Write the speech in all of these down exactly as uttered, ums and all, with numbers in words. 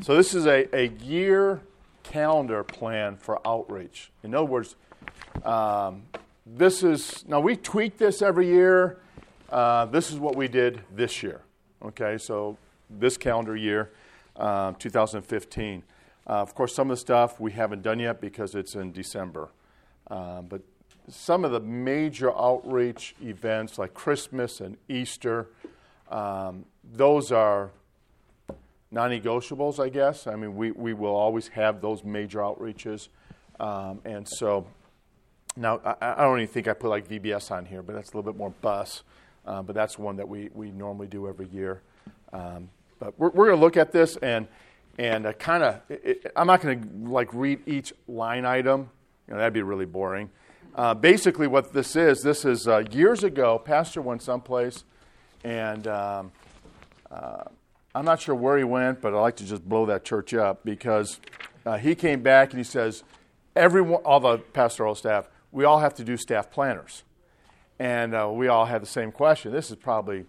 So this is a, a year calendar plan for outreach. In other words, um, this is, now we tweak this every year. Uh, this is what we did this year. Okay, so this calendar year, uh, two thousand fifteen. Uh, of course, some of the stuff we haven't done yet because it's in December. Uh, but some of the major outreach events like Christmas and Easter, um, those are non-negotiables, I guess. I mean, we, we will always have those major outreaches. Um, and so now I, I don't even think I put like V B S on here, but that's a little bit more bus. Uh, but that's one that we, we normally do every year. Um, but we're, we're going to look at this and and uh, kind of, I'm not going to like read each line item. You know, that'd be really boring. Uh, basically what this is, this is uh, years ago, Pastor went someplace, and um, uh, I'm not sure where he went, but I like to just blow that church up because uh, he came back and he says, everyone, all the pastoral staff, we all have to do staff planners. And uh, we all had the same question. This is probably,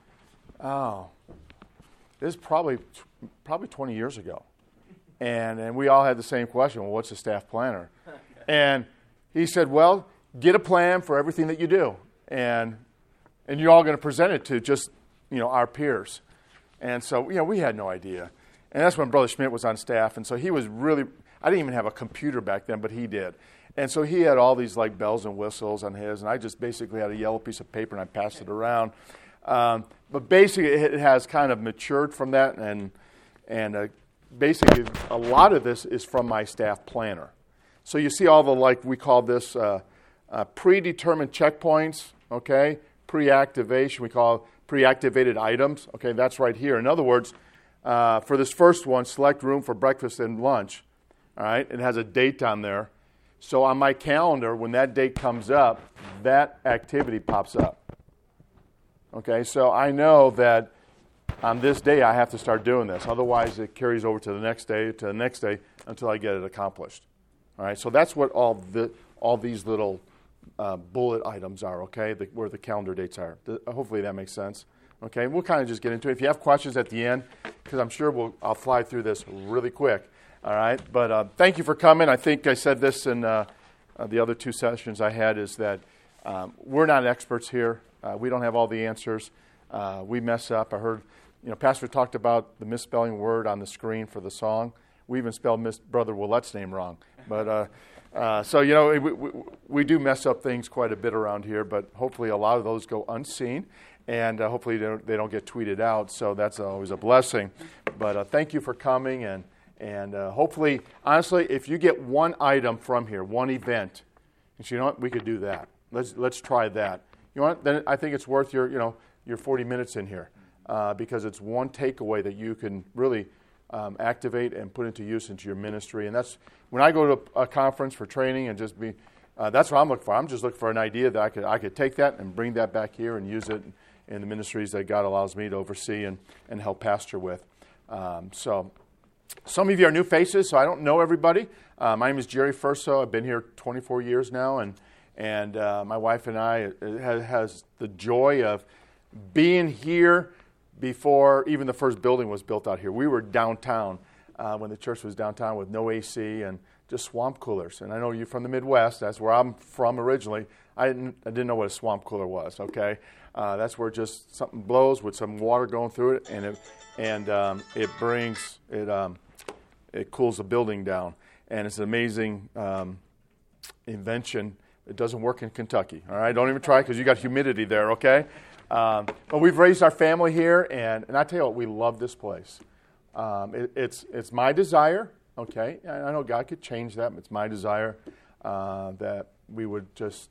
oh, this is probably probably twenty years ago. And and we all had the same question, well, what's a staff planner? And he said, well, get a plan for everything that you do. And and you're all going to present it to just, you know, our peers. And so, you know, we had no idea. And that's when Brother Schmidt was on staff. And so he was really, I didn't even have a computer back then, but he did. And so he had all these like bells and whistles on his, and I just basically had a yellow piece of paper and I passed it around. Um, but basically it has kind of matured from that, and and uh, basically a lot of this is from my staff planner. So you see all the, like we call this uh, uh, predetermined checkpoints, okay, pre-activation, we call pre-activated items, okay, that's right here. In other words, uh, for this first one, select room for breakfast and lunch, all right, it has a date on there. So on my calendar, when that date comes up, that activity pops up. Okay, so I know that on this day I have to start doing this. Otherwise, it carries over to the next day, to the next day, until I get it accomplished. All right, so that's what all the all these little uh, bullet items are. Okay, the, where the calendar dates are. The, hopefully that makes sense. Okay, we'll kind of just get into it. If you have questions at the end, because I'm sure we'll I'll fly through this really quick. All right, but uh, thank you for coming. I think I said this in uh, uh, the other two sessions I had, is that um, we're not experts here. Uh, we don't have all the answers. Uh, we mess up. I heard, you know, Pastor talked about the misspelling word on the screen for the song. We even spelled Miss Brother Willette's name wrong. But uh, uh, so, you know, we, we, we do mess up things quite a bit around here, but hopefully a lot of those go unseen, and uh, hopefully they don't, they don't get tweeted out, so that's always a blessing. But uh, thank you for coming, and And uh, hopefully, honestly, if you get one item from here, one event, and you know what, we could do that. Let's let's try that. You know what? Then I think it's worth your you know your forty minutes in here uh, because it's one takeaway that you can really um, activate and put into use into your ministry. And that's when I go to a conference for training and just be. Uh, that's what I'm looking for. I'm just looking for an idea that I could I could take that and bring that back here and use it in the ministries that God allows me to oversee and and help pastor with. Um, so. Some of you are new faces, so I don't know everybody. Uh, my name is Jerry Furso. I've been here twenty-four years now, and and uh, my wife and I has, has the joy of being here before even the first building was built out here. We were downtown uh, when the church was downtown with no A C and just swamp coolers. And I know you're from the Midwest. That's where I'm from originally. I didn't I didn't know what a swamp cooler was. Okay, uh, that's where just something blows with some water going through it, and it and um, it brings it. Um, It cools the building down, and it's an amazing um, invention. It doesn't work in Kentucky, all right? Don't even try because you got humidity there, okay? Um, but we've raised our family here, and, and I tell you what, we love this place. Um, it, it's it's my desire, okay? I know God could change that, but it's my desire uh, that we would just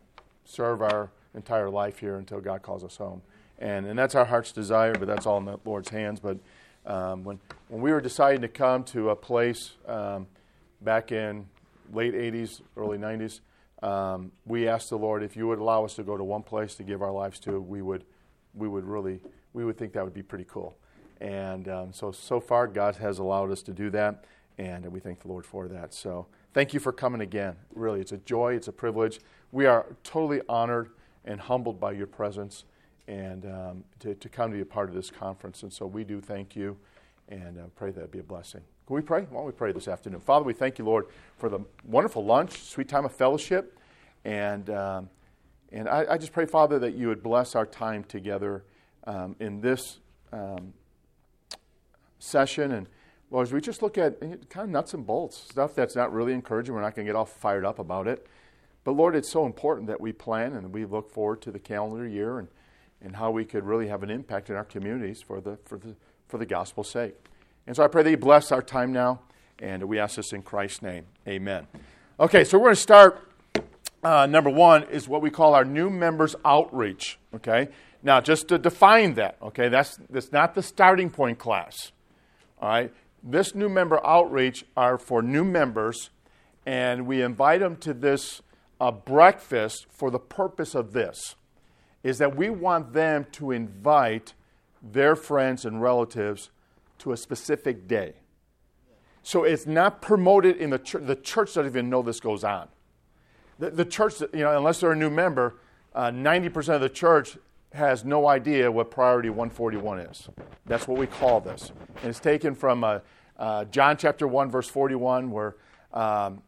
serve our entire life here until God calls us home. And and that's our heart's desire, but that's all in the Lord's hands. But Um, when when we were deciding to come to a place um, back in late eighties, early nineties, um, we asked the Lord if you would allow us to go to one place to give our lives to. We would we would really we would think that would be pretty cool. And um, so so far God has allowed us to do that, and we thank the Lord for that. So thank you for coming again. Really, it's a joy, it's a privilege. We are totally honored and humbled by your presence, and um, to, to come to be a part of this conference. And so we do thank you. and uh, pray that it'd be a blessing. Can we pray? Why don't we pray this afternoon? Father, we thank you, Lord, for the wonderful lunch, sweet time of fellowship, and um, and I, I just pray, Father, that you would bless our time together um, in this um, session. And Lord, as we just look at kind of nuts and bolts, stuff that's not really encouraging, we're not going to get all fired up about it. But Lord, it's so important that we plan and we look forward to the calendar year and, and how we could really have an impact in our communities for the for the for the gospel's sake. And so I pray that you bless our time now, and we ask this in Christ's name. Amen. Okay, so we're going to start. Uh, number one is what we call our new members outreach. Okay, now just to define that. Okay, that's that's not the starting point class. All right, this new member outreach are for new members, and we invite them to this uh, breakfast for the purpose of this, is that we want them to invite their friends and relatives to a specific day. So it's not promoted in the church. The church doesn't even know this goes on. The, the church, you know, unless they're a new member, uh, ninety percent of the church has no idea what Priority one forty-one is. That's what we call this. And it's taken from uh, uh, John chapter one, verse forty-one, where um,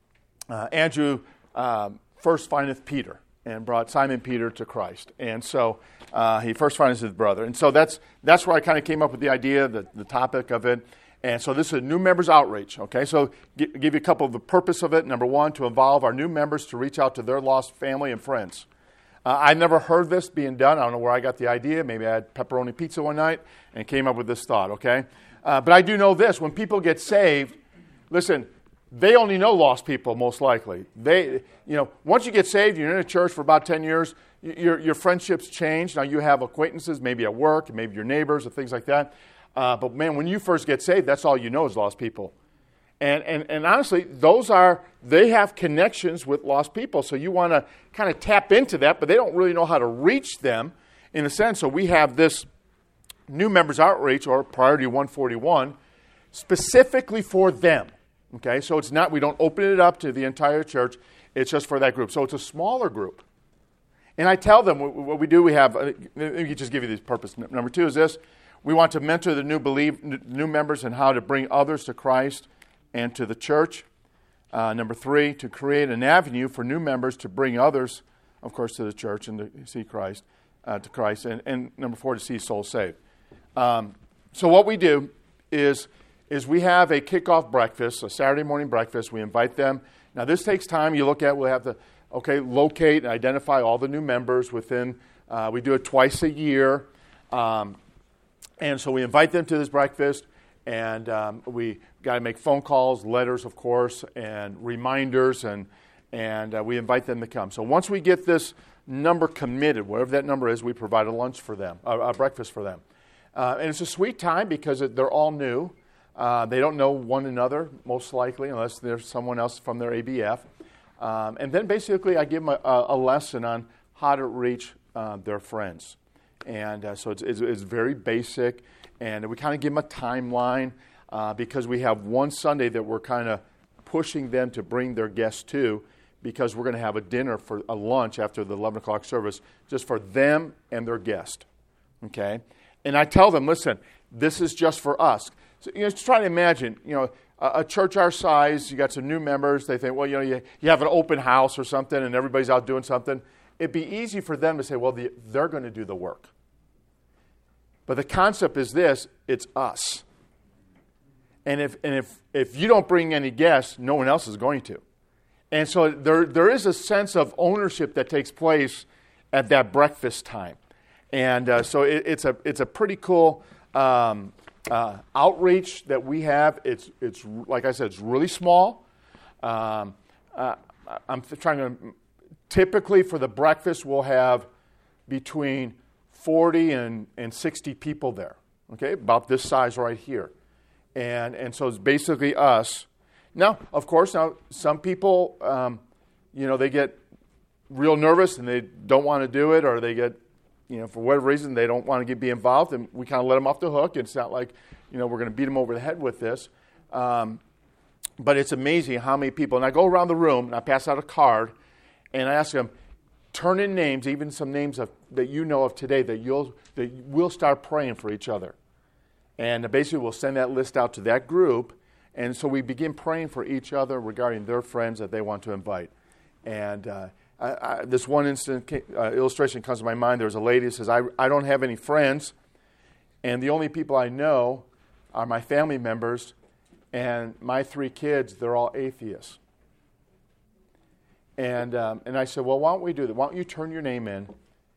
uh, Andrew um, first findeth Peter and brought Simon Peter to Christ. And so uh, he first finds his brother. And so that's that's where I kind of came up with the idea, the, the topic of it. And so this is a new members outreach, okay? So g- give you a couple of the purpose of it. Number one, to involve our new members to reach out to their lost family and friends. Uh, I never heard this being done. I don't know where I got the idea. Maybe I had pepperoni pizza one night and came up with this thought, okay? Uh, but I do know this. When people get saved, listen, they only know lost people, most likely. They, you know, once you get saved, you're in a church for about ten years, your, your friendships change. Now you have acquaintances, maybe at work, maybe your neighbors or things like that. Uh, but man, when you first get saved, that's all you know is lost people. And, and, and honestly, those are, they have connections with lost people. So you want to kind of tap into that, but they don't really know how to reach them in a sense. So we have this new members outreach, or Priority one forty-one, specifically for them. Okay, so it's not, we don't open it up to the entire church. It's just for that group. So it's a smaller group. And I tell them what we do, we have, let me just give you this purpose. Number two is this. We want to mentor the new believe, new members in how to bring others to Christ and to the church. Uh, number three, to create an avenue for new members to bring others, of course, to the church and to see Christ, uh, to Christ. And, and number four, to see souls saved. Um, so what we do is, is we have a kickoff breakfast, a Saturday morning breakfast. We invite them. Now, this takes time. You look at, we'll have to, okay, locate and identify all the new members within, uh, we do it twice a year. Um, And so we invite them to this breakfast, and um, we got to make phone calls, letters, of course, and reminders, and and uh, we invite them to come. So once we get this number committed, whatever that number is, we provide a lunch for them, a, a breakfast for them. Uh, and it's a sweet time because it, they're all new. Uh, they don't know one another, most likely, unless there's someone else from their A B F. Um, and then basically I give them a, a lesson on how to reach uh, their friends. And uh, so it's, it's, it's very basic, and we kind of give them a timeline uh, because we have one Sunday that we're kind of pushing them to bring their guests to, because we're going to have a dinner for a lunch after the eleven o'clock service just for them and their guest. Okay? And I tell them, listen, this is just for us. So, you know, just try to imagine, you know, a, a church our size, you got some new members, they think, well, you know, you, you have an open house or something and everybody's out doing something. It'd be easy for them to say, well, the, they're going to do the work. But the concept is this, it's us. And if and if if you don't bring any guests, no one else is going to. And so there there is a sense of ownership that takes place at that breakfast time. And uh, so it, it's a it's a pretty cool um, uh, outreach that we have. It's it's like I said, it's really small. Um, uh, I'm trying to. Typically, for the breakfast, we'll have between forty and, and sixty people there, okay, about this size right here. And and so it's basically us. Now, of course, now some people, um, you know, they get real nervous and they don't want to do it, or they get, you know, for whatever reason, they don't want to get be involved, and we kind of let them off the hook. It's not like, you know, we're going to beat them over the head with this. Um, but it's amazing how many people, and I go around the room and I pass out a card, and I ask them, turn in names, even some names of, that you know of today that you'll that we'll start praying for each other. And basically we'll send that list out to that group. And so we begin praying for each other regarding their friends that they want to invite. And uh, I, I, this one instant uh, illustration comes to my mind. There's a lady who says, I, I don't have any friends, and the only people I know are my family members, and my three kids, they're all atheists. And um, and I said, well, why don't we do that? Why don't you turn your name in,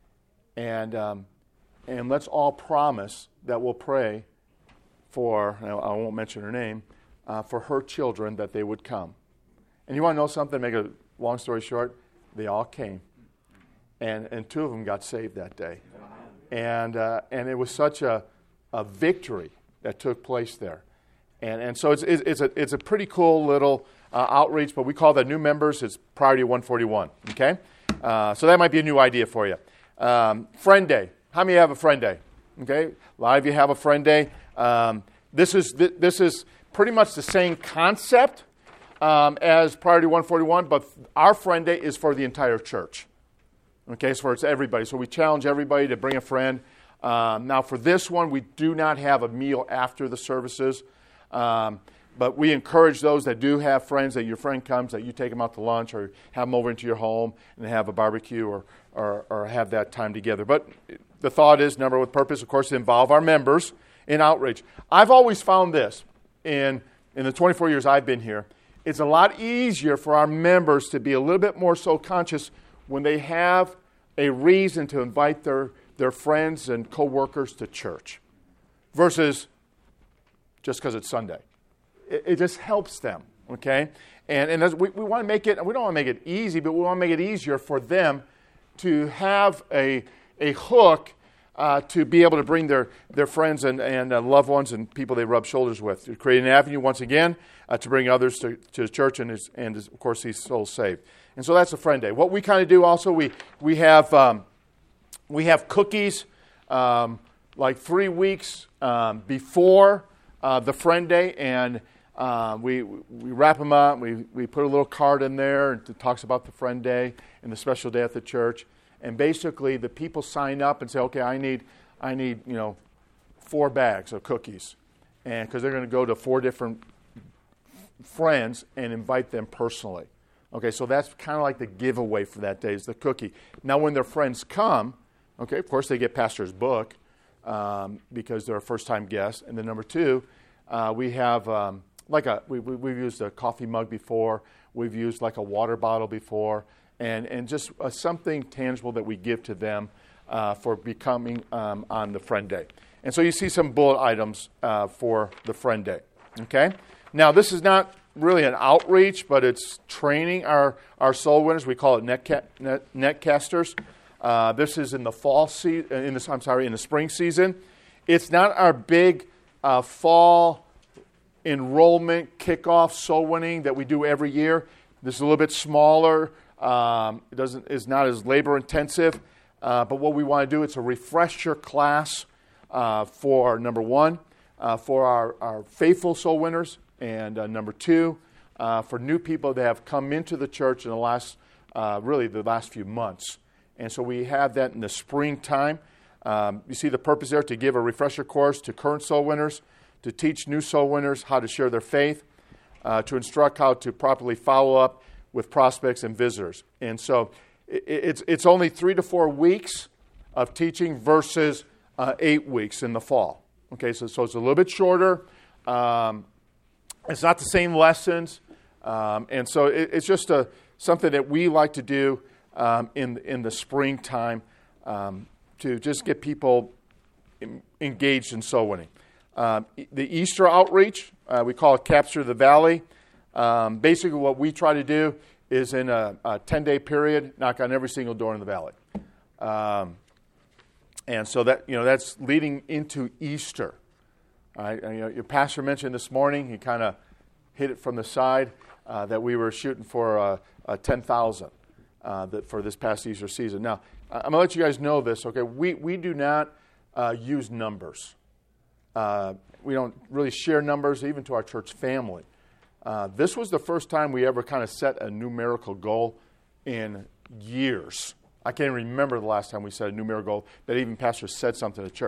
and um, and let's all promise that we'll pray for, I won't mention her name, uh, for her children that they would come. And you want to know something? Make a long story short, they all came. And and two of them got saved that day. And uh, and it was such a, a victory that took place there. And and so it's it's, it's a it's a pretty cool little uh, outreach, but we call that new members. It's Priority one forty-one, okay? Uh, so that might be a new idea for you. Um, friend Day. How many have a friend day? Okay, a lot of you have a friend day. Um, this is th- this is pretty much the same concept um, as Priority one forty-one, but our friend day is for the entire church. Okay, so it's everybody. So we challenge everybody to bring a friend. Um, now, for this one, we do not have a meal after the services, um, but we encourage those that do have friends, that your friend comes, that you take them out to lunch or have them over into your home and have a barbecue or or, or have that time together. But the thought is, number with purpose, of course, to involve our members in outreach. I've always found this in in the twenty-four years I've been here. It's a lot easier for our members to be a little bit more so conscious when they have a reason to invite their, their friends and coworkers to church versus just because it's Sunday. It, it just helps them, okay? And, and as we, we want to make it, we don't want to make it easy, but we want to make it easier for them to have a, a hook uh, to be able to bring their, their friends and, and uh, loved ones and people they rub shoulders with. To create an avenue, once again, uh, to bring others to, to church and, his, and his, of course, these souls saved. And so that's a friend day. What we kind of do also, we we have um, we have cookies um, like three weeks um, before uh, the friend day, and uh, we we wrap them up. We we put a little card in there that talks about the friend day and the special day at the church. And basically, the people sign up and say, "Okay, I need I need you know four bags of cookies," and because they're going to go to four different friends and invite them personally. Okay, so that's kind of like the giveaway for that day is the cookie. Now, when their friends come, okay, of course they get pastor's book um, because they're a first-time guest. And then number two, uh, we have um, like a we, we, we've used a coffee mug before. We've used like a water bottle before, and and just uh, something tangible that we give to them uh, for becoming um, on the friend day. And so you see some bullet items uh, for the friend day. Okay, now this is not really an outreach, but it's training our, our soul winners. We call it netca- net, netcasters. Uh, this is in the fall season. In the I'm sorry, in the spring season. It's not our big uh, fall enrollment kickoff soul winning that we do every year. This is a little bit smaller. Um, it doesn't is not as labor intensive. Uh, but what we want to do, it's a refresher class uh, for number one, uh, for our, our faithful soul winners. And uh, number two, uh, for new people that have come into the church in the last, uh, really the last few months. And so we have that in the springtime. Um, you see the purpose there, to give a refresher course to current soul winners, to teach new soul winners how to share their faith, uh, to instruct how to properly follow up with prospects and visitors. And so it, it's it's only three to four weeks of teaching versus uh, eight weeks in the fall. Okay, so, so it's a little bit shorter. Um, It's not the same lessons, um, and so it, it's just a, something that we like to do um, in in the springtime um, to just get people in, engaged in soul winning. Um, the Easter outreach, uh, we call it Capture the Valley. Um, basically, what we try to do is in a, a ten-day period, knock on every single door in the valley, um, and so that you know that's leading into Easter. All right, and, you know, your pastor mentioned this morning, he kind of hit it from the side, uh, that we were shooting for uh, uh, ten thousand uh, that for this past Easter season. Now, I'm going to let you guys know this, okay? We, we do not uh, use numbers. Uh, we don't really share numbers, even to our church family. Uh, this was the first time we ever kind of set a numerical goal in years. I can't even remember the last time we set a numerical goal that even pastors said something to church.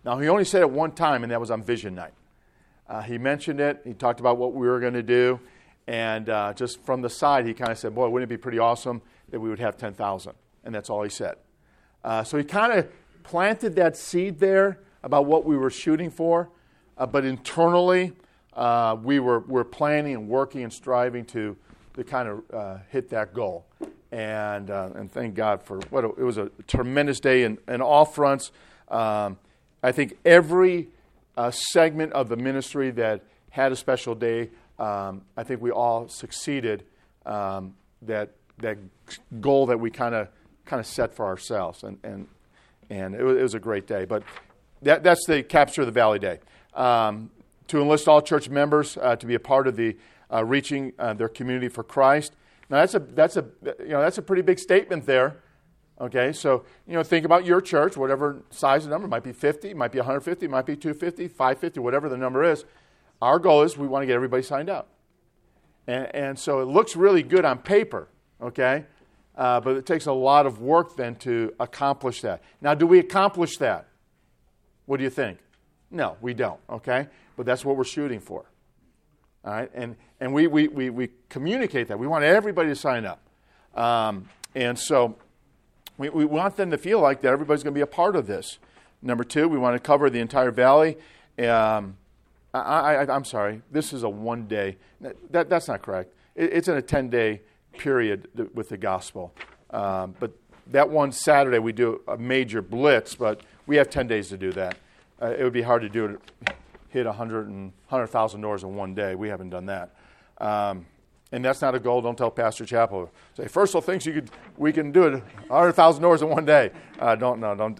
Now, he only said it one time, and that was on Vision Night. Uh, he mentioned it. He talked about what we were going to do. And uh, just from the side, he kind of said, boy, wouldn't it be pretty awesome that we would have ten thousand? And that's all he said. Uh, so he kind of planted that seed there about what we were shooting for. Uh, but internally, uh, we were, were planning and working and striving to, to kind of uh, hit that goal. And uh, and thank God for what a, it was a tremendous day in, in all fronts. Um, I think every uh, segment of the ministry that had a special day, um, I think we all succeeded um, that that goal that we kind of kind of set for ourselves, and and and it was, it was a great day. But that that's the Capture the Valley Day. Um, to enlist all church members uh, to be a part of the uh, reaching uh, their community for Christ. Now that's a that's a you know that's a pretty big statement there. Okay, so you know think about your church, whatever size the number, it might be fifty, it might be one hundred fifty, it might be two hundred fifty, five hundred fifty, whatever the number is. Our goal is we want to get everybody signed up, and and so it looks really good on paper. Okay, uh, but it takes a lot of work then to accomplish that. Now, do we accomplish that? What do you think? No, we don't. Okay, but that's what we're shooting for. All right, and and we we we, we communicate that. We want everybody to sign up, um, and so we, we want them to feel like that everybody's going to be a part of this. Number two, we want to cover the entire valley. Um, I, I, I'm sorry, this is a one day. That that's not correct. It, it's in a ten day period with the gospel. Um, but that one Saturday we do a major blitz, but we have ten days to do that. Uh, it would be hard to do it. Hit one hundred thousand doors in one day. We haven't done that. Um, and that's not a goal. Don't tell Pastor Chappell. Say, First thinks you could, we can do it one hundred thousand doors in one day. Uh, don't, no, don't.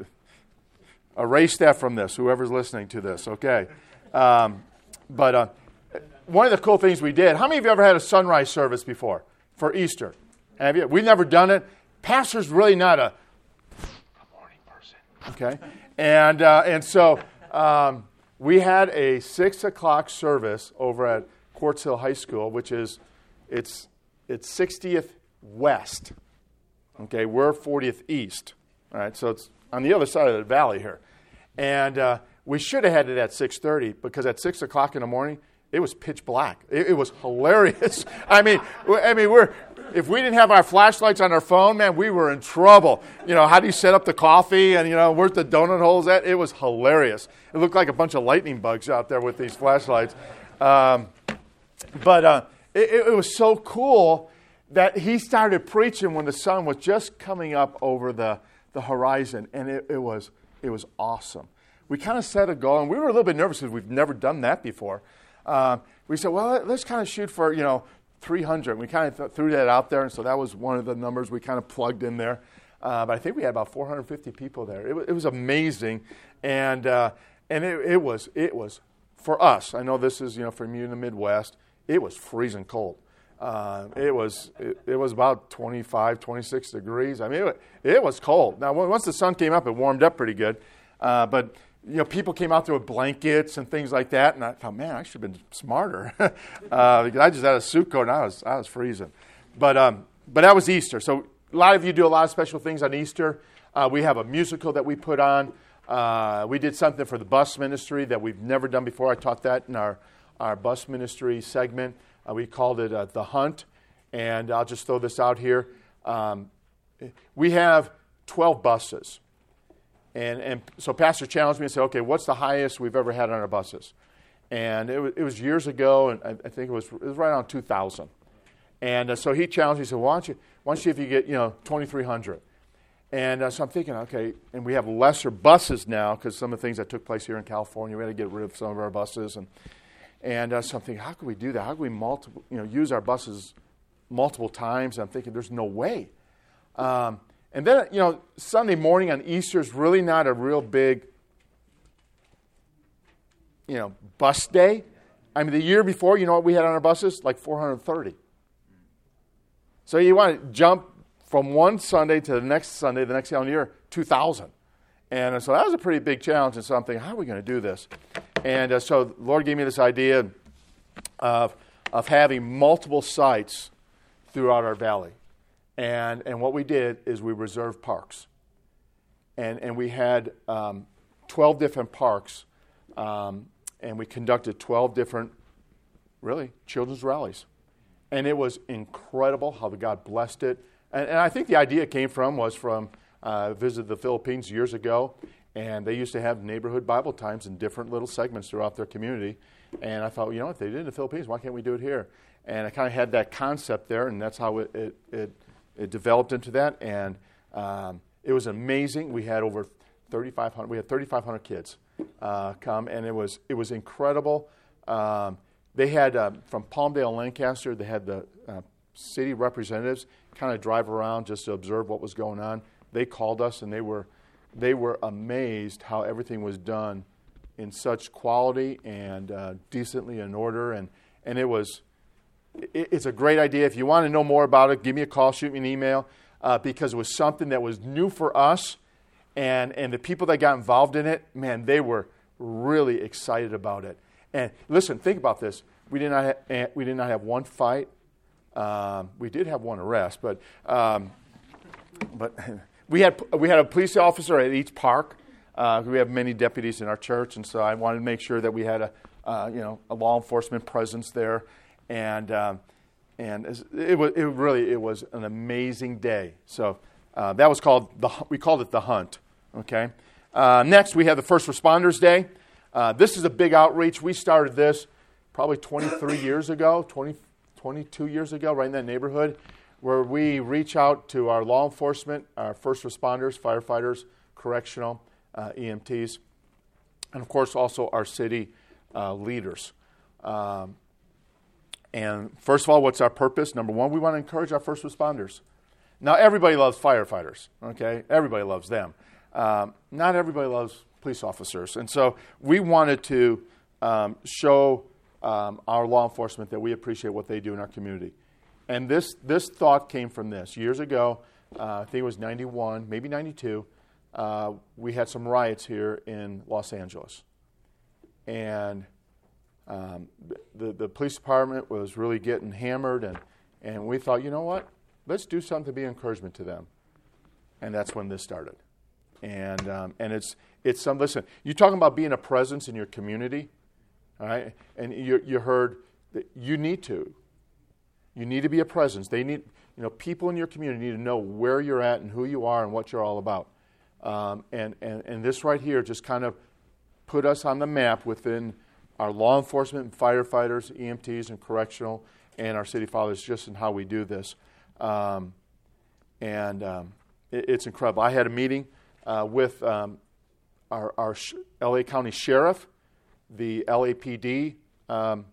Erase that from this, whoever's listening to this, okay? Um, but uh, one of the cool things we did, how many of you ever had a sunrise service before for Easter? Have you? We've never done it. Pastor's really not a, a morning person, okay? And, uh, and so... Um, We had a six o'clock service over at Quartz Hill High School, which is it's it's sixtieth West. Okay, we're fortieth East. All right, so it's on the other side of the valley here, and uh, we should have had it at six thirty because at six o'clock in the morning it was pitch black. It, it was hilarious. I mean, I mean we're. If we didn't have our flashlights on our phone, man, we were in trouble. You know, how do you set up the coffee and, you know, where's the donut holes at? It was hilarious. It looked like a bunch of lightning bugs out there with these flashlights. Um, but uh, it, it was so cool that he started preaching when the sun was just coming up over the, the horizon, and it, it was it was awesome. We kind of set a goal, and we were a little bit nervous because we've never done that before. Uh, we said, well, let's kind of shoot for, you know, three hundred. We kind of th- threw that out there, and so that was one of the numbers we kind of plugged in there. Uh, but I think we had about four hundred fifty people there. It, w- it was amazing, and uh, and it, it was it was for us. I know this is you know from you in the Midwest. It was freezing cold. Uh, it was it, it was about twenty-five, twenty-six degrees. I mean, it, it was cold. Now, once the sun came up, it warmed up pretty good. Uh, but you know, people came out there with blankets and things like that, and I thought, man, I should have been smarter uh, because I just had a suit coat and I was I was freezing. But um, but that was Easter. So a lot of you do a lot of special things on Easter. Uh, we have a musical that we put on. Uh, we did something for the bus ministry that we've never done before. I taught that in our our bus ministry segment. Uh, we called it uh, The Hunt, and I'll just throw this out here. Um, we have twelve buses. And and so Pastor challenged me and said, okay, what's the highest we've ever had on our buses? And it was, it was years ago, and I, I think it was it was right around two thousand. And uh, so he challenged me, he said, why don't you, why don't you see if you get, you know, twenty-three hundred? And uh, so I'm thinking, okay, and we have lesser buses now because some of the things that took place here in California, we had to get rid of some of our buses. And and uh, so I'm thinking, how can we do that? How can we multiple, you know, use our buses multiple times? And I'm thinking, there's no way. Um, And then, you know, Sunday morning on Easter is really not a real big, you know, bus day. I mean, the year before, you know what we had on our buses? Like four hundred thirty. So you want to jump from one Sunday to the next Sunday, the next calendar year, two thousand. And so that was a pretty big challenge. And so I'm thinking, how are we going to do this? And uh, so the Lord gave me this idea of, of having multiple sites throughout our valley. And and what we did is we reserved parks. And and we had um, twelve different parks, um, and we conducted twelve different, really, children's rallies. And it was incredible how God blessed it. And, and I think the idea came from, was from, uh, visited the Philippines years ago, and they used to have neighborhood Bible times in different little segments throughout their community. And I thought, well, you know, if they did it in the Philippines, why can't we do it here? And I kind of had that concept there, and that's how it it, it, it developed into that. And um, it was amazing. We had over thirty-five hundred. We had thirty-five hundred kids uh, come, and it was it was incredible. Um, they had uh, from Palmdale, Lancaster. They had the uh, city representatives kind of drive around just to observe what was going on. They called us, and they were they were amazed how everything was done in such quality and uh, decently in order. And and it was it, it's a great idea. If you want to know more about it, give me a call, shoot me an email, uh, because it was something that was new for us. And and the people that got involved in it, man, they were really excited about it. And listen, think about this. We did not have, we did not have one fight. Um, we did have one arrest, but um, but we had we had a police officer at each park. Uh, we have many deputies in our church, and so I wanted to make sure that we had a uh, you know a law enforcement presence there. And um, and it was it really it was an amazing day. So uh, that was called the we called it the Hunt. Okay. Uh, next, we have the First Responders Day. Uh, this is a big outreach. We started this probably twenty-three years ago, twenty, twenty-two years ago, right in that neighborhood, where we reach out to our law enforcement, our first responders, firefighters, correctional, uh, E M Ts, and of course also our city uh, leaders. Um, and first of all, what's our purpose? Number one, we want to encourage our first responders. Now, everybody loves firefighters, okay? Everybody loves them. Um, not everybody loves police officers. And so we wanted to um, show um, our law enforcement that we appreciate what they do in our community. And this this thought came from this. Years ago, uh, I think it was ninety-one, maybe ninety-two, uh, we had some riots here in Los Angeles. And um, the, the police department was really getting hammered, and, and we thought, you know what? Let's do something to be an encouragement to them. And that's when this started. And um, and it's it's some listen. You're talking about being a presence in your community, all right? And you you heard that you need to, you need to be a presence. They need you know people in your community need to know where you're at and who you are and what you're all about. Um, and and and this right here just kind of put us on the map within our law enforcement and firefighters, E M Ts and correctional, and our city fathers, just in how we do this. Um, and um, it, it's incredible. I had a meeting. Uh, with um, our, our sh- L A County Sheriff, the L A P D um,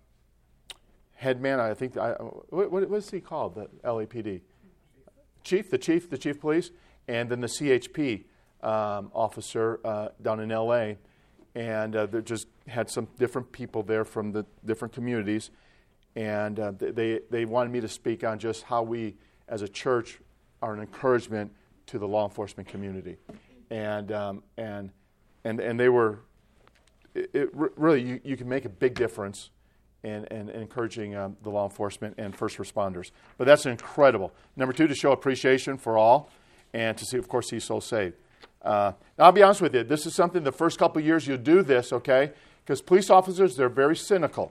headman, I think, I, what, what is he called, the L A P D? Chief, the chief, the chief of police, and then the C H P um, officer uh, down in L A. And uh, they just had some different people there from the different communities. And uh, they, they wanted me to speak on just how we, as a church, are an encouragement to the law enforcement community. And um, and and and they were, it, it really you, you can make a big difference in, in, in encouraging um, the law enforcement and first responders. But that's incredible. Number two, to show appreciation for all, and to see, of course, see souls saved. Uh, now, I'll be honest with you. This is something the first couple of years you'll do this, okay? Because police officers, they're very cynical.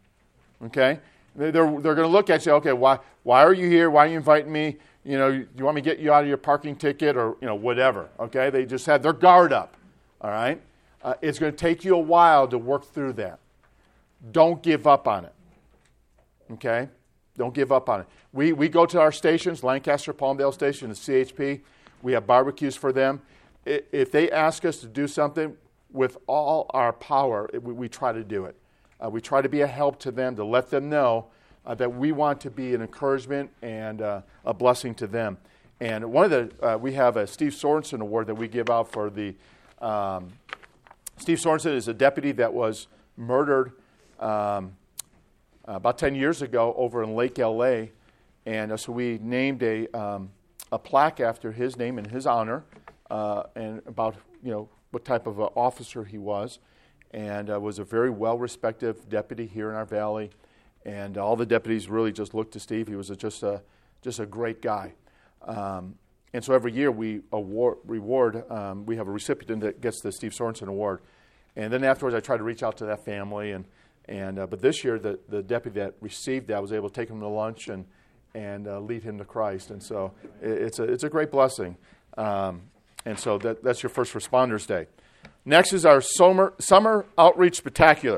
Okay, they're they're, they're going to look at you. Okay, why why are you here? Why are you inviting me? You know, you, you want me to get you out of your parking ticket or, you know, whatever, okay? They just have their guard up, all right? Uh, it's going to take you a while to work through that. Don't give up on it, okay? Don't give up on it. We we go to our stations, Lancaster, Palmdale Station, the C H P. We have barbecues for them. If they ask us to do something, with all our power, we, we try to do it. Uh, we try to be a help to them, to let them know Uh, that we want to be an encouragement and uh, a blessing to them. And one of the, uh, we have a Steve Sorensen Award that we give out for the, um, Steve Sorensen is a deputy that was murdered um, about ten years ago over in Lake L A. And uh, so we named a, um, a plaque after his name in his honor uh, and about, you know, what type of uh, officer he was. And uh, was a very well-respected deputy here in our valley. And all the deputies really just looked to Steve. He was a, just a just a great guy. Um, and so every year we award, reward, um, we have a recipient that gets the Steve Sorensen Award. And then afterwards I try to reach out to that family. And, and uh, but this year the, the deputy that received that was able to take him to lunch and, and uh, lead him to Christ. And so it, it's, a, it's a great blessing. Um, and so that, that's your First Responders Day. Next is our summer, summer Outreach Spectacular.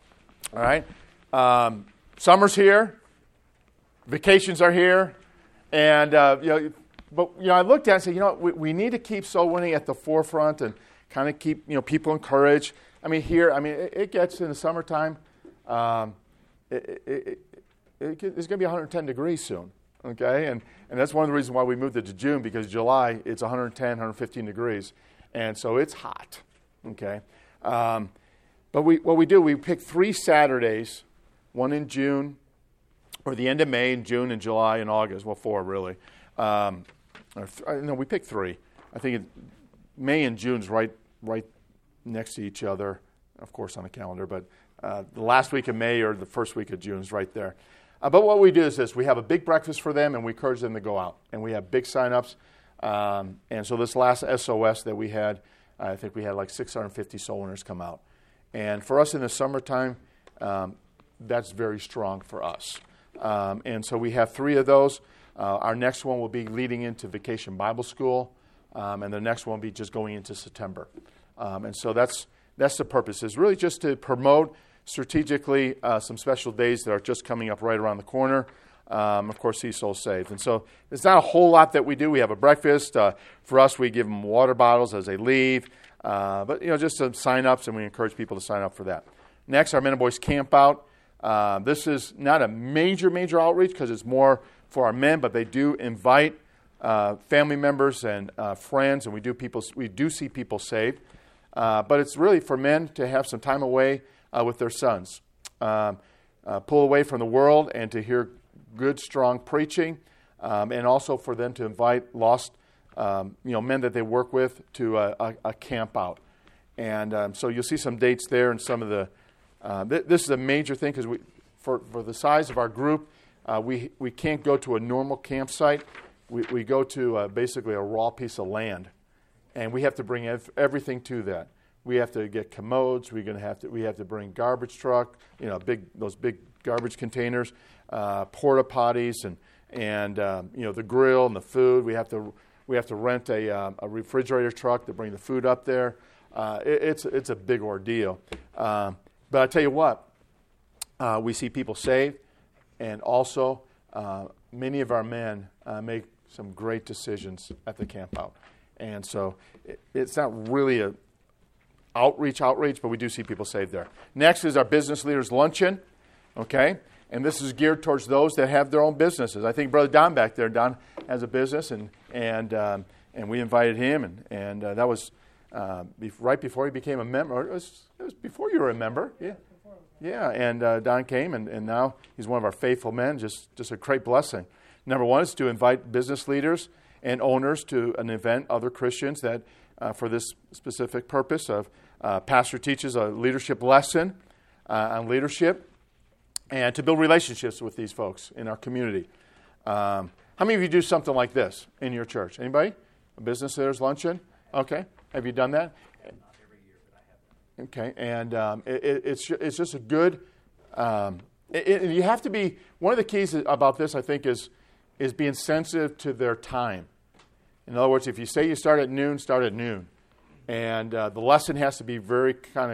All right? Um, summer's here. Vacations are here. And, uh, you know, but, you know, I looked at it and said, you know, we, we need to keep soul winning at the forefront and kind of keep, you know, people encouraged. I mean, here, I mean, it, it gets in the summertime. Um, it, it, it, it, it's going to be one hundred ten degrees soon, okay? And and that's one of the reasons why we moved it to June, because July, it's one hundred ten, one hundred fifteen degrees. And so it's hot, okay? Um, but we what we do, we pick three Saturdays, one in June, or the end of May, and June, and July, and August. Well, four, really. Um, or th- no, we picked three. I think it, May and June's right right next to each other, of course, on the calendar. But uh, the last week of May or the first week of June is right there. Uh, but what we do is this. We have a big breakfast for them, and we encourage them to go out. And we have big sign-ups. Um, and so this last S O S that we had, I think we had like six hundred fifty soul winners come out. And for us in the summertime, um, that's very strong for us. Um, and so we have three of those. Uh, our next one will be leading into Vacation Bible School, um, and the next one will be just going into September. Um, and so that's that's the purpose, is really just to promote strategically uh, some special days that are just coming up right around the corner. Um, of course, see souls saved. And so there's not a whole lot that we do. We have a breakfast. Uh, for us, we give them water bottles as they leave. Uh, but, you know, just some sign-ups, and we encourage people to sign up for that. Next, our Men and Boys Camp Out. Uh, this is not a major, major outreach because it's more for our men, but they do invite uh, family members and uh, friends, and we do people we do see people saved. Uh, but it's really for men to have some time away uh, with their sons, um, uh, pull away from the world and to hear good, strong preaching, um, and also for them to invite lost, um, you know, men that they work with to a, a, a camp out. And um, so you'll see some dates there and some of the. Uh, th- this is a major thing because we, for for the size of our group, uh, we we can't go to a normal campsite. We we go to uh, basically a raw piece of land, and we have to bring ev- everything to that. We have to get commodes. We're gonna have to. We have to bring garbage truck. You know, big those big garbage containers, uh, porta potties, and and um, you know the grill and the food. We have to we have to rent a um, a refrigerator truck to bring the food up there. Uh, it, it's it's a big ordeal. Um, but I tell you what, uh, we see people saved, and also uh, many of our men uh, make some great decisions at the camp out. And so it, it's not really a outreach, outreach, but we do see people saved there. Next is our Business Leaders Luncheon, okay? And this is geared towards those that have their own businesses. I think Brother Don back there, Don has a business, and and um, and we invited him, and, and uh, that was uh, be- right before he became a member. It was, it was before you were a member. Yeah, yeah. And uh, Don came, and, and now he's one of our faithful men, just, just a great blessing. Number one is to invite business leaders and owners to an event, other Christians, that uh, for this specific purpose of uh, pastor teaches a leadership lesson uh, on leadership, and to build relationships with these folks in our community. Um, how many of you do something like this in your church? Anybody? A business leaders luncheon? Okay. Have you done that? Not every year, but I have. Okay. And um, it, it, it's it's just a good. Um, it, it, you have to be. One of the keys about this, I think, is is being sensitive to their time. In other words, if you say you start at noon, start at noon, and uh, the lesson has to be very kind of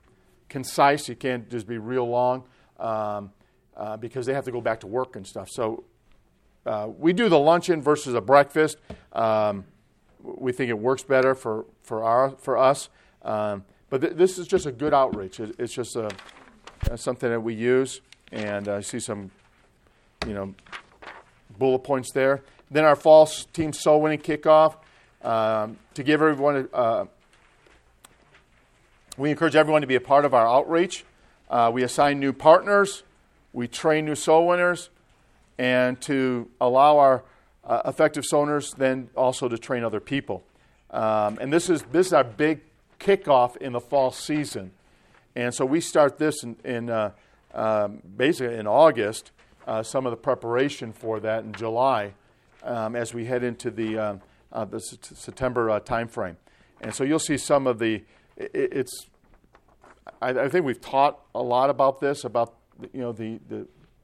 concise. You can't just be real long. Um, uh, because they have to go back to work and stuff. So uh, we do the luncheon versus a breakfast. Um, we think it works better for for our for us. Um, but th- this is just a good outreach. It, it's just a, uh, something that we use, and I see some, you know, bullet points there. Then our fall team soul winning kickoff um, to give everyone. Uh, we encourage everyone to be a part of our outreach. Uh, we assign new partners, we train new soul winners, and to allow our uh, effective soul winners then also to train other people. Um, and this is this is our big kickoff in the fall season. And so we start this in, in uh, um, basically in August, uh, some of the preparation for that in July, um, as we head into the um, uh, the S- September uh, timeframe. And so you'll see some of the, it, it's, I, I think we've taught a lot about this, about, you know, the, the,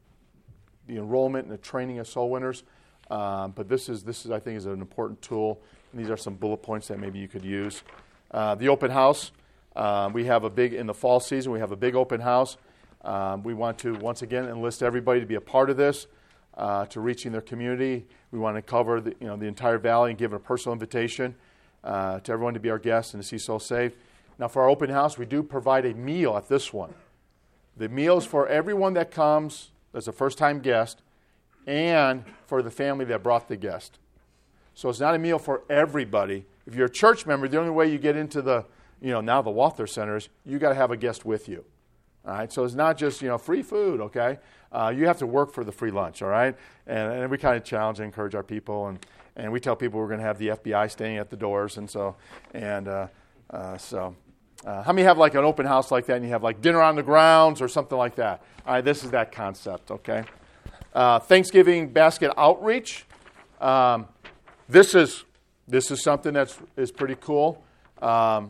the enrollment and the training of soul winners. Um, but this is, this is, I think, is an important tool. And these are some bullet points that maybe you could use. Uh, the open house, uh, we have a big, in the fall season, we have a big open house. Um, we want to, once again, enlist everybody to be a part of this, uh, to reaching their community. We want to cover the, you know, the entire valley and give a personal invitation uh, to everyone to be our guests and to see souls saved. Now, for our open house, we do provide a meal at this one. The meal is for everyone that comes as a first-time guest and for the family that brought the guest. So it's not a meal for everybody. If you're a church member, the only way you get into the, you know, now the Walther Centers, you got to have a guest with you. All right, so it's not just, you know, free food, okay? Uh, you have to work for the free lunch, all right? And, and we kind of challenge and encourage our people, and, and we tell people we're going to have the F B I staying at the doors, and so, and uh, uh, so. Uh, how many have like an open house like that and you have like dinner on the grounds or something like that? All right, this is that concept, okay? Uh, Thanksgiving basket outreach. Um, this is this is something that's is pretty cool. Um,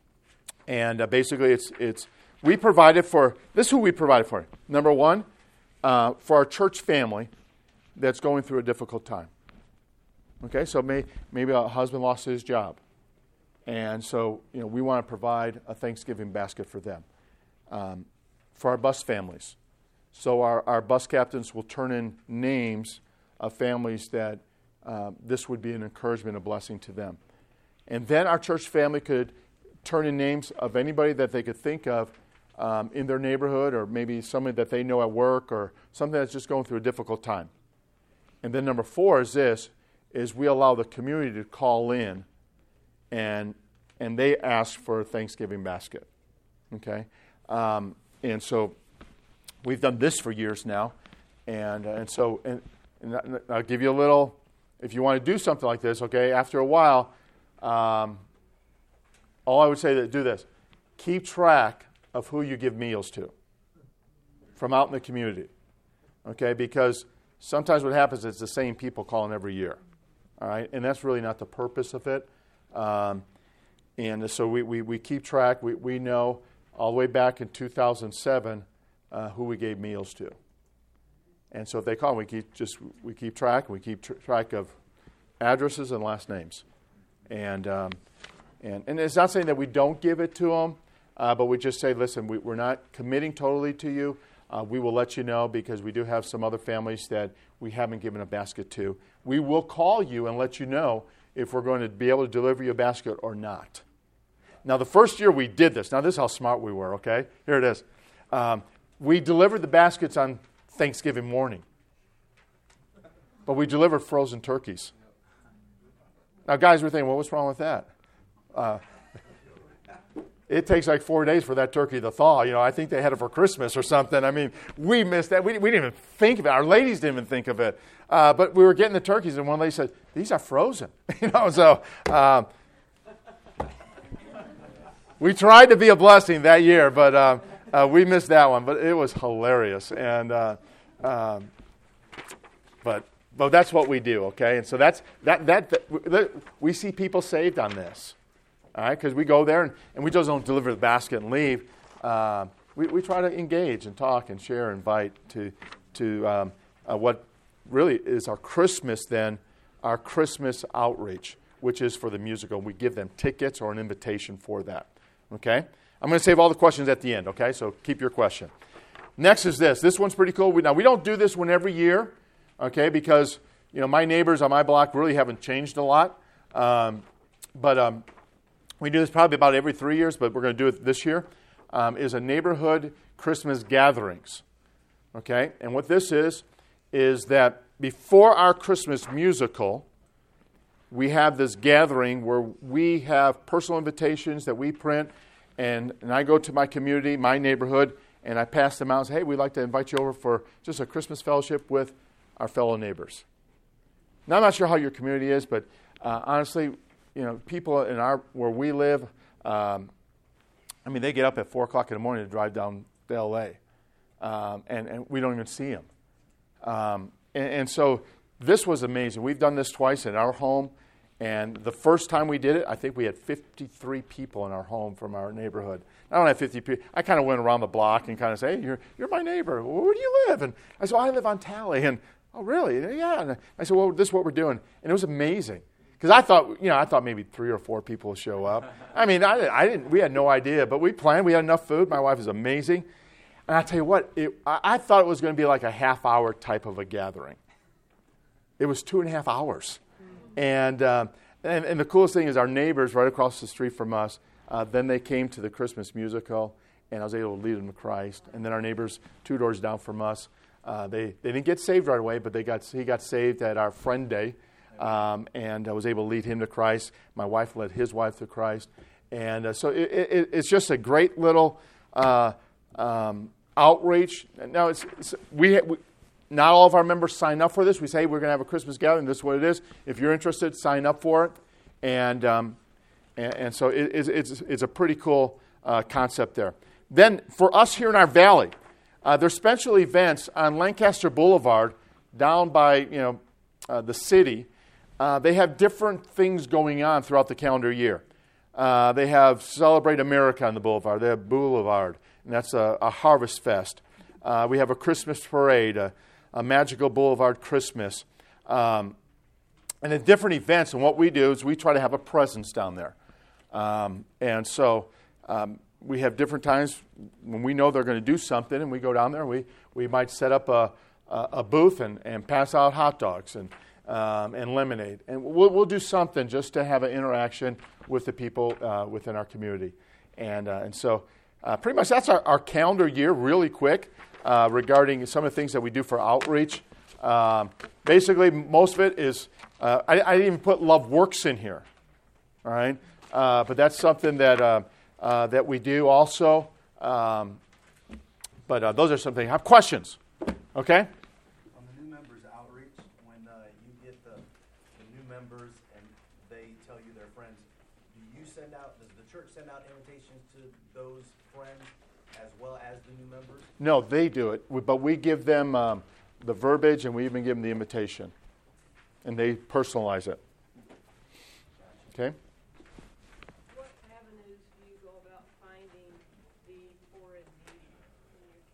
and uh, basically it's it's we provided for, this is who we provided for. Number one, uh, for our church family that's going through a difficult time. Okay, so may, maybe a husband lost his job. And so, you know, we want to provide a Thanksgiving basket for them. Um, for our bus families. So our, our bus captains will turn in names of families that uh, this would be an encouragement, a blessing to them. And then our church family could turn in names of anybody that they could think of um, in their neighborhood, or maybe somebody that they know at work, or something that's just going through a difficult time. And then number four is this, is we allow the community to call in and and they ask for a Thanksgiving basket, okay? Um, and so we've done this for years now, and uh, and so and, and I'll give you a little, if you want to do something like this, okay, after a while, um, all I would say is do this. Keep track of who you give meals to from out in the community, okay? Because sometimes what happens is it's the same people calling every year, all right? And that's really not the purpose of it. Um, and so we, we, we keep track. We, we know all the way back in two thousand seven uh, who we gave meals to. And so if they call, we keep just we keep track. We keep tr- track of addresses and last names. And um, and and it's not saying that we don't give it to them, uh, but we just say, listen, we, we're not committing totally to you. Uh, we will let you know because we do have some other families that we haven't given a basket to. We will call you and let you know if we're going to be able to deliver you a basket or not. Now, the first year we did this, now this is how smart we were, okay? Here it is. Um, we delivered the baskets on Thanksgiving morning. But we delivered frozen turkeys. Now, guys were thinking, well, what's wrong with that? Uh, it takes like four days for that turkey to thaw. You know, I think they had it for Christmas or something. I mean, we missed that. We, we didn't even think of it. Our ladies didn't even think of it. Uh, but we were getting the turkeys, and one lady said, these are frozen. you know, so um, we tried to be a blessing that year, but uh, uh, we missed that one. But it was hilarious. And uh, um, but but that's what we do, okay? And so that's that that, that we see people saved on this. All right, because we go there and, and we just don't deliver the basket and leave. Uh, we, we try to engage and talk and share and invite to to um, uh, what really is our Christmas then, our Christmas outreach, which is for the musical. We give them tickets or an invitation for that. Okay? I'm going to save all the questions at the end, okay? So keep your question. Next is this. This one's pretty cool. We, now, we don't do this one every year, okay, because, you know, my neighbors on my block really haven't changed a lot. Um, but... Um, We do this probably about every three years, but we're going to do it this year, um, is a neighborhood Christmas gatherings. Okay? And what this is, is that before our Christmas musical, we have this gathering where we have personal invitations that we print, and, and I go to my community, my neighborhood, and I pass them out and say, hey, we'd like to invite you over for just a Christmas fellowship with our fellow neighbors. Now, I'm not sure how your community is, but uh, honestly, you know, people in our where we live, um, I mean, they get up at four o'clock in the morning to drive down to L A, um, and, and we don't even see them. Um, and, and so this was amazing. We've done this twice at our home, And the first time we did it, I think we had fifty-three people in our home from our neighborhood. I don't have fifty people. I kind of went around the block and kind of say, hey, you're, you're my neighbor. Well, where do you live? And I said, well, I live on Tally. And, oh, really? Yeah. And I said, well, this is what we're doing. And it was amazing. Because I thought, you know, I thought maybe three or four people would show up. I mean, I, I didn't. We had no idea. But we planned. We had enough food. My wife is amazing. And I tell you what, it, I, I thought it was going to be like a half-hour type of a gathering. It was two and a half hours. And, uh, and and the coolest thing is our neighbors right across the street from us, uh, then they came to the Christmas musical, and I was able to lead them to Christ. And then our neighbors two doors down from us, uh, they, they didn't get saved right away, but they got he got saved at our Friend Day, um, and I was able to lead him to Christ. My wife led his wife to Christ. And uh, so it, it, it's just a great little uh, um, outreach. Now, it's, it's we, we not all of our members sign up for this. We say, hey, we're going to have a Christmas gathering. This is what it is. If you're interested, sign up for it. And um, and, and so it, it's, it's, it's a pretty cool uh, concept there. Then for us here in our valley, uh, there's special events on Lancaster Boulevard down by you know uh, the city. Uh, they have different things going on throughout the calendar year. Uh, they have Celebrate America on the boulevard. They have Boulevard, and that's a, a harvest fest. Uh, we have a Christmas parade, a, a Magical Boulevard Christmas. Um, and then different events. And what we do is we try to have a presence down there. Um, and so um, we have different times when we know they're going to do something, and we go down there. We, we might set up a, a, a booth and, and pass out hot dogs and Um, and lemonade. And we'll, we'll do something just to have an interaction with the people uh, within our community. And uh, and so uh, pretty much that's our, our calendar year really quick uh, regarding some of the things that we do for outreach. Um, basically, most of it is, uh, I, I didn't even put Love Works in here, all right? Uh, but that's something that, uh, uh, that we do also. Um, but uh, those are some things. I have questions, okay? Members and they tell you they're friends, do you send out, does the church send out invitations to those friends as well as the new members? No, they do it, but we give them um, the verbiage and we even give them the invitation. And they personalize it. Okay? What avenues do you go about finding the poor and needy in your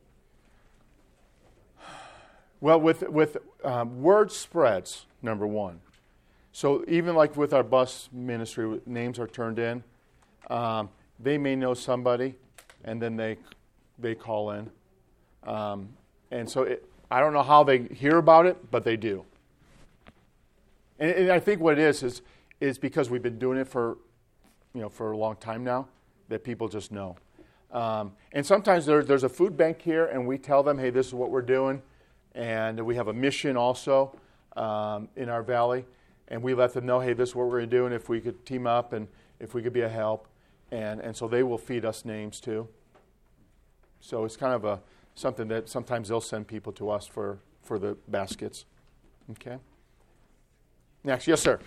community? Well, with, with um, word spreads, number one. So even like with our bus ministry, names are turned in. Um, they may know somebody, and then they they call in. Um, and so it, I don't know how they hear about it, but they do. And, and I think what it is is is because we've been doing it for you know for a long time now that people just know. Um, and sometimes there, there's a food bank here, and we tell them, hey, this is what we're doing, and we have a mission also um, in our valley. And we let them know, hey, this is what we're going to do, and if we could team up and if we could be a help. And, and so they will feed us names too. So it's kind of a something that sometimes they'll send people to us for, for the baskets. Okay? Next. Yes, sir.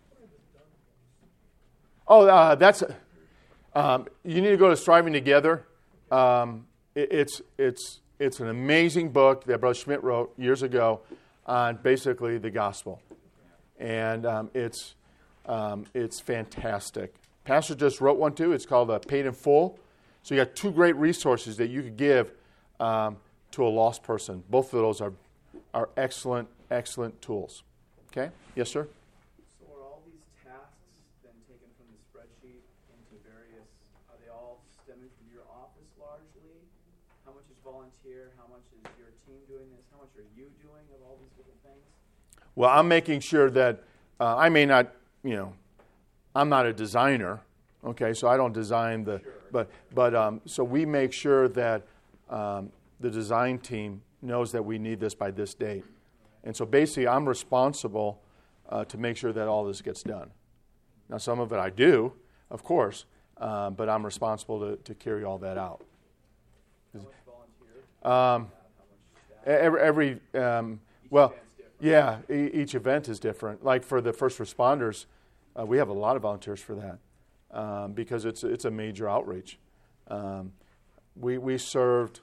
Oh, uh, that's... Um, you need to go to Striving Together. Um, it, it's, it's, it's an amazing book that Brother Schmidt wrote years ago on basically the gospel. And um, it's um, it's fantastic. Pastor just wrote one too. It's called uh, Paid in Full. So you got two great resources that you could give um, to a lost person. Both of those are are excellent, excellent tools. Okay? Yes, sir? So are all these tasks then taken from the spreadsheet into various, are they all stemming from your office largely? How much is volunteer? How much is your team doing this? How much are you doing of all these different things? Well, I'm making sure that uh, I may not, you know, I'm not a designer, okay, so I don't design the, sure. but but um, so we make sure that um, the design team knows that we need this by this date, and so basically I'm responsible uh, to make sure that all this gets done. Now, some of it I do, of course, uh, but I'm responsible to, to carry all that out. How much volunteer? Um, every every um, well. Yeah, e- each event is different. Like for the first responders, uh, we have a lot of volunteers for that um, because it's it's a major outreach. Um, we we served.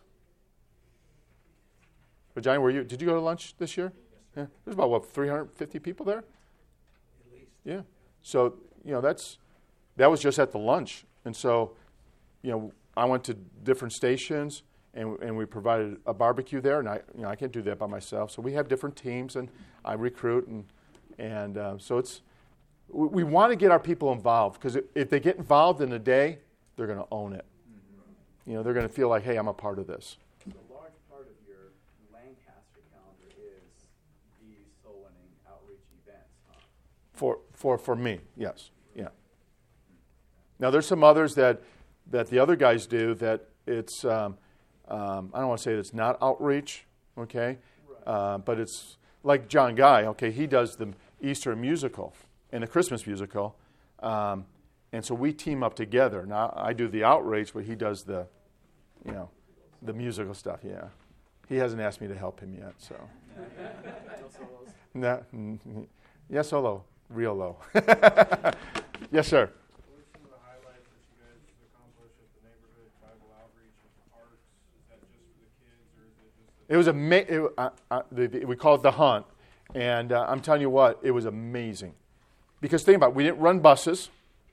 But Johnny, were you? Did you go to lunch this year? Yes, yeah, there's about what three hundred fifty people there. At least. Yeah. So, you know, that's that was just at the lunch. And so, you know, I went to different stations and and we provided a barbecue there, and I you know, I can't do that by myself. So we have different teams and I recruit and and uh, so it's we, we want to get our people involved, because if they get involved in the day, they're going to own it. Mm-hmm. You know, they're going to feel like, hey, I'm a part of this. A large part of your Lancaster calendar is these soul-winning outreach events, huh? For for for me, yes, yeah. Now there's some others that that the other guys do that it's um, um, I don't want to say it's not outreach, okay, Right. uh, but it's like John Guy, okay. He does the Easter musical and the Christmas musical, um, and so we team up together. Now I do the outreach, but he does the, you know, the musical stuff. Yeah, he hasn't asked me to help him yet, so. No solos? No, mm, yeah, solo, real low. Yes, sir. What are some of the highlights that you guys accomplished at the neighborhood Bible outreach at the parks? Is that just for the kids, or is it just the It was ama- it, uh, uh, the, the, we call it the hunt, and uh, I'm telling you what, it was amazing. Because think about it, we didn't run buses.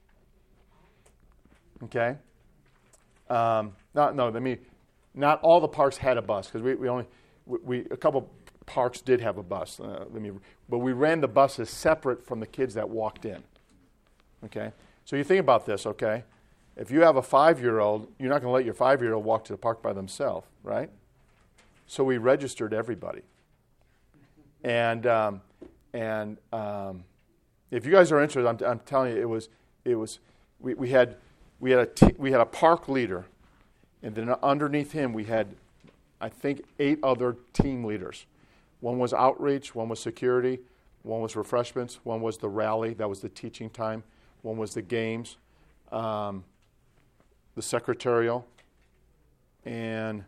Okay. Um, not no, I mean, not all the parks had a bus, because we, we only we, we a couple parks did have a bus. Uh, let me, but we ran the buses separate from the kids that walked in. Okay. So you think about this. Okay. If you have a five-year-old, you're not going to let your five-year-old walk to the park by themselves, right? So we registered everybody. And um, and um, if you guys are interested, I'm, I'm telling you, it was it was we, we had we had a t- we had a park leader, and then underneath him we had, I think, eight other team leaders. One was outreach, one was security, one was refreshments, one was the rally, that was the teaching time, one was the games, um, the secretarial, and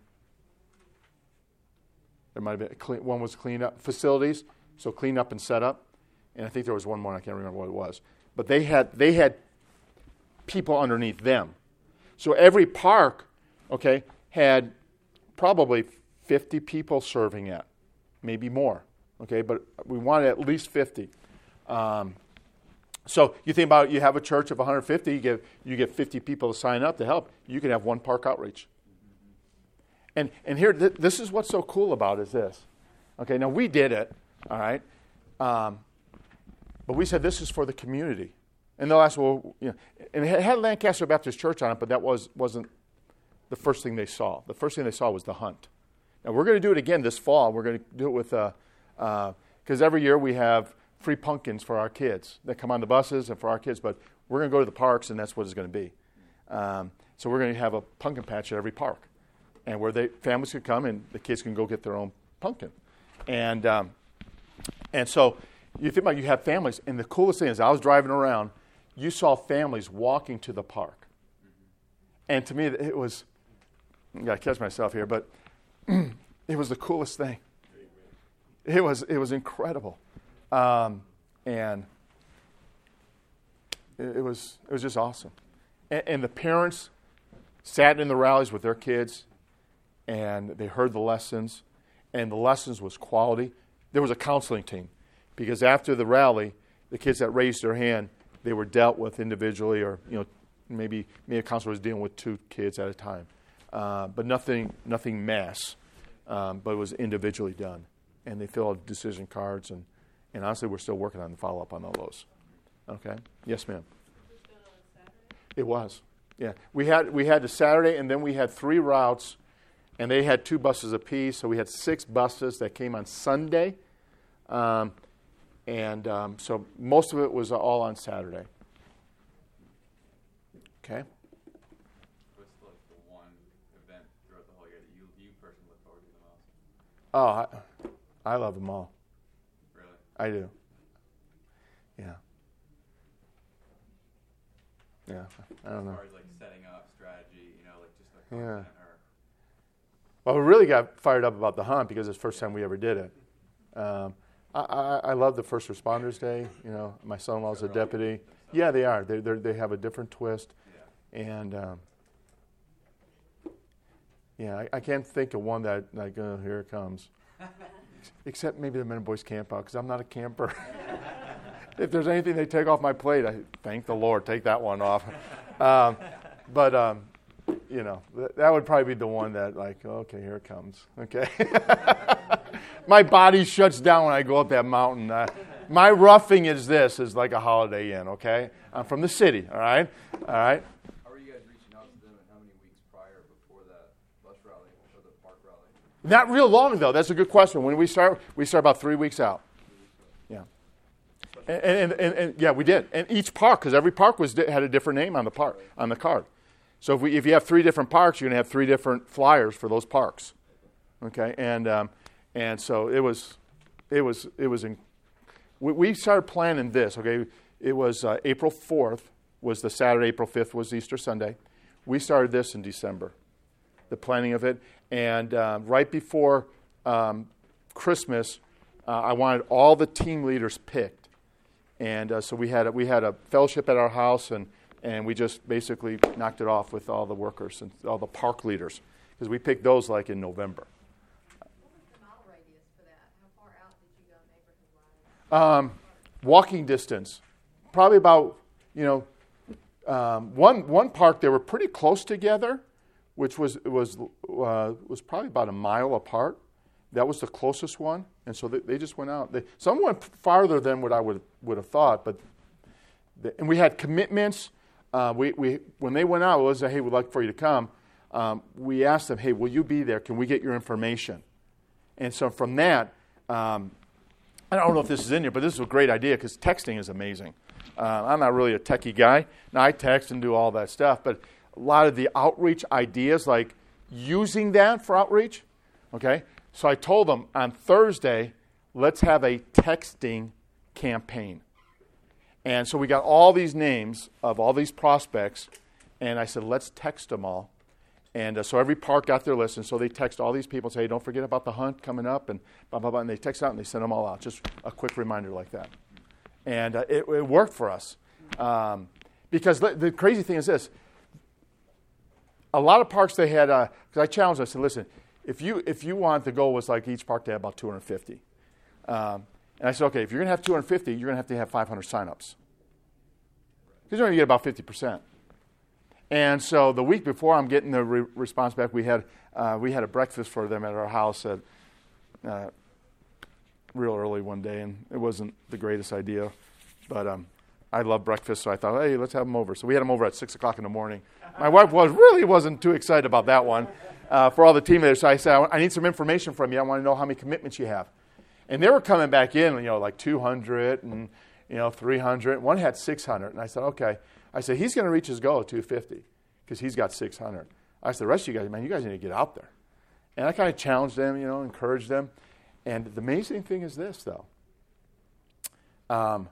there might have been a clean, one was clean up facilities, so clean up and set up, and I think there was one more, I can't remember what it was, but they had they had people underneath them. So every park, okay, had probably fifty people serving at, maybe more, okay, but we wanted at least fifty. Um, so you think about it, you have a church of one hundred fifty, you get you get fifty people to sign up to help, you can have one park outreach. And and here, th- this is what's so cool about it is this. Okay, now we did it, all right, um, but we said this is for the community. And they'll ask, well, you know, and it had Lancaster Baptist Church on it, but that was, wasn't the first thing they saw. The first thing they saw was the hunt. Now, we're going to do it again this fall. We're going to do it with, because uh, uh, every year we have free pumpkins for our kids that come on the buses and for our kids, but we're going to go to the parks, and that's what it's going to be. Um, so we're going to have a pumpkin patch at every park, and where they families can come and the kids can go get their own pumpkin. And, um, and so you think about it, you have families, and the coolest thing is I was driving around, you saw families walking to the park. And to me, it was, I've got to catch myself here, but it was the coolest thing. It was it was incredible. Um, and it, it was it was just awesome. And, and the parents sat in the rallies with their kids, and they heard the lessons, and the lessons was quality. There was a counseling team, because after the rally, the kids that raised their hand, they were dealt with individually, or you know, maybe maybe a counselor was dealing with two kids at a time, uh, but nothing nothing mass, um, but it was individually done, and they filled out decision cards, and, and honestly, we're still working on the follow up on all those. Okay, yes, ma'am. Was done on Saturday? It was, yeah. We had we had the Saturday, and then we had three routes, and they had two buses apiece, so we had six buses that came on Sunday. Um, And um, so most of it was all on Saturday. Okay. What's like the one event throughout the whole year that you, you personally look forward to the most? Oh, I, I love them all. Really? I do. Yeah. Yeah. I don't know. As far as like setting up strategy, you know, like just the Yeah. content or Well, we really got fired up about the hunt because it's the first time we ever did it. Um, I, I, I love the First Responders Day. You know, my son-in-law's a deputy. Yeah, they are. They they have a different twist, yeah. and um, yeah, I, I can't think of one that like uh, here it comes. Except maybe the Men and Boys Camp Out, because I'm not a camper. if there's anything they take off my plate, I thank the Lord, take that one off. Um, but, um, you know, th- that would probably be the one that, like, okay, here it comes. Okay. My body shuts down when I go up that mountain. Uh, my roughing is this, is like a Holiday Inn, okay? I'm from the city, all right? All right? How are you guys reaching out to them, and how many weeks prior before that bus rally or the park rally? Not real long, though. That's a good question. When we start, we start about three weeks out. Yeah. And, and, and, and yeah, we did. And each park, because every park was had a different name on the park on the card. So if we if you have three different parks, you're going to have three different flyers for those parks. Okay, and um, and so it was, it was it was. In, we, we started planning this. Okay, it was uh, April fourth was the Saturday. April fifth was Easter Sunday. We started this in December, the planning of it, and uh, right before um, Christmas, uh, I wanted all the team leaders picked, and uh, so we had a, we had a fellowship at our house, and. And we just basically knocked it off with all the workers and all the park leaders, because we picked those like in November. What was the mile radius for that? How far out did you go neighborhood-wise? Um, walking distance, probably about, you know, um, one one park they were pretty close together, which was was uh, was probably about a mile apart. That was the closest one, and so they, they just went out. They, some went farther than what I would would have thought, but the, and we had commitments. Uh, we, we when they went out, it was, hey, we'd like for you to come. Um, we asked them, hey, will you be there? Can we get your information? And so from that, um, I don't know if this is in here, but this is a great idea because texting is amazing. Uh, I'm not really a techie guy. Now, I text and do all that stuff, but a lot of the outreach ideas, like using that for outreach, okay? So I told them on Thursday, let's have a texting campaign. And so we got all these names of all these prospects, and I said, let's text them all. And uh, so every park got their list, and so they text all these people and say, hey, don't forget about the hunt coming up, and blah, blah, blah. And they text out, and they send them all out, just a quick reminder like that. And uh, it, it worked for us. Um, because the, the crazy thing is this. A lot of parks they had, because uh, I challenged them, I said, listen, if you if you want, the goal was like each park to have about two hundred fifty. Um, And I said, okay, if you're going to have two hundred fifty, you're going to have to have five hundred signups. Because you're going to get about fifty percent. And so the week before I'm getting the re- response back, we had uh, we had a breakfast for them at our house at, uh, real early one day, and it wasn't the greatest idea. But um, I love breakfast, so I thought, hey, let's have them over. So we had them over at six o'clock in the morning. My wife was really wasn't too excited about that one uh, for all the team leaders. So I said, I need some information from you. I want to know how many commitments you have. And they were coming back in, you know, like two hundred and, you know, three hundred. One had six hundred. And I said, okay. I said, he's going to reach his goal of two fifty because he's got six hundred. I said, the rest of you guys, man, you guys need to get out there. And I kind of challenged them, you know, encouraged them. And the amazing thing is this, though. Um,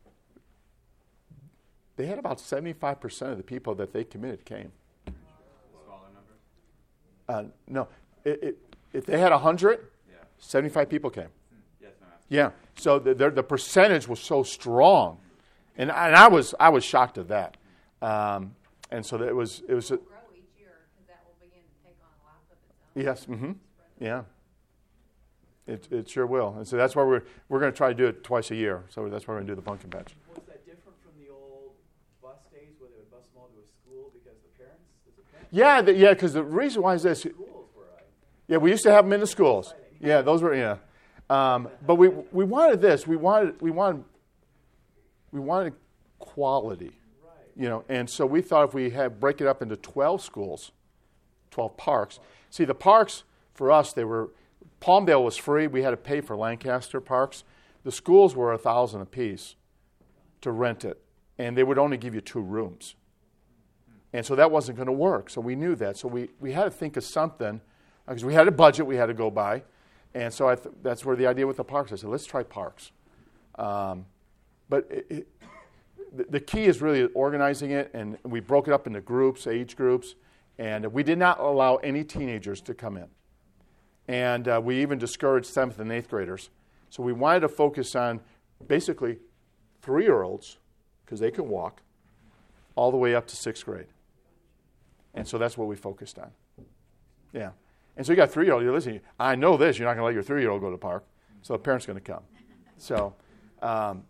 they had about seventy-five percent of the people that they committed came. Smaller numbers? Uh, no. It, it, if they had one hundred, Yeah. seventy-five people came. Yes, no, that's Yeah, so the, the the percentage was so strong, and and I was I was shocked at that, um, and so that it was it was. A, Grow each year because that will begin to take on a life of its own. yes, mm-hmm, yeah. It it sure will, and so that's why we're we're going to try to do it twice a year. So that's why we're going to do the pumpkin patch. Was that different from the old bus days where they would bus them all to a school because the parents, does the parents Yeah, the, yeah, because the reason why is this. schools were like, Yeah, we used to have them in the schools. Yeah, those were yeah. Um, but we we wanted this. We wanted we wanted we wanted quality, right. you know. And so we thought if we had break it up into twelve schools, twelve parks. See, the parks for us, they were Palmdale was free. We had to pay for Lancaster parks. The schools were a thousand apiece to rent it, and they would only give you two rooms. And so that wasn't going to work. So we knew that. So we, we had to think of something because we had a budget we had to go by. And so I th- that's where the idea with the parks. I said, let's try parks. Um, but it, it, the, the key is really organizing it, and we broke it up into groups, age groups, and we did not allow any teenagers to come in. And uh, we even discouraged seventh and eighth graders. So we wanted to focus on basically three-year-olds, because they can walk, all the way up to sixth grade. And so that's what we focused on. Yeah. And so you got three-year-old, you're listening, I know this, you're not going to let your three-year-old go to the park, so the parent's going to come. So, um,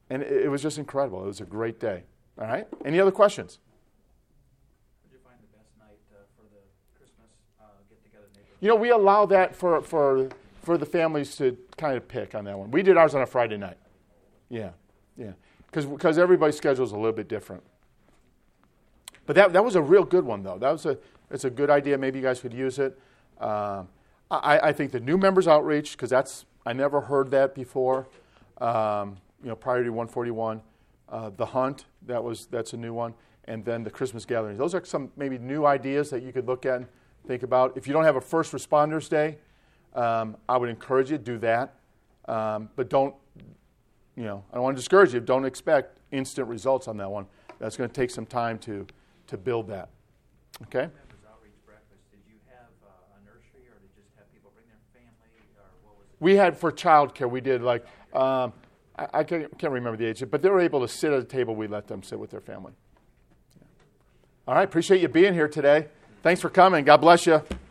And it, it was just incredible. It was a great day. All right? Any other questions? Where'd you find the best night uh, for the Christmas uh, get-together neighborhood? You know, we allow that for, for, for the families to kind of pick on that one. We did ours on a Friday night. Yeah, yeah. Because everybody's schedule is a little bit different. But that that was a real good one, though. That was a it's a good idea. Maybe you guys could use it. Um, I, I think the new members outreach, because that's I never heard that before. Um, you know, Priority one forty-one, uh, the hunt that was that's a new one, and then the Christmas gatherings. Those are some maybe new ideas that you could look at and think about. If you don't have a First Responders Day, um, I would encourage you to do that, um, but don't. You know, I don't want to discourage you. Don't expect instant results on that one. That's going to take some time to to build that. Okay? Members outreach breakfast, did you have uh, a nursery, or did you just have people bring their family, or what was it? We had for childcare, we did like, um, I, I can't, can't remember the age, but they were able to sit at a table. We let them sit with their family. Yeah. All right, appreciate you being here today. Thanks for coming. God bless you.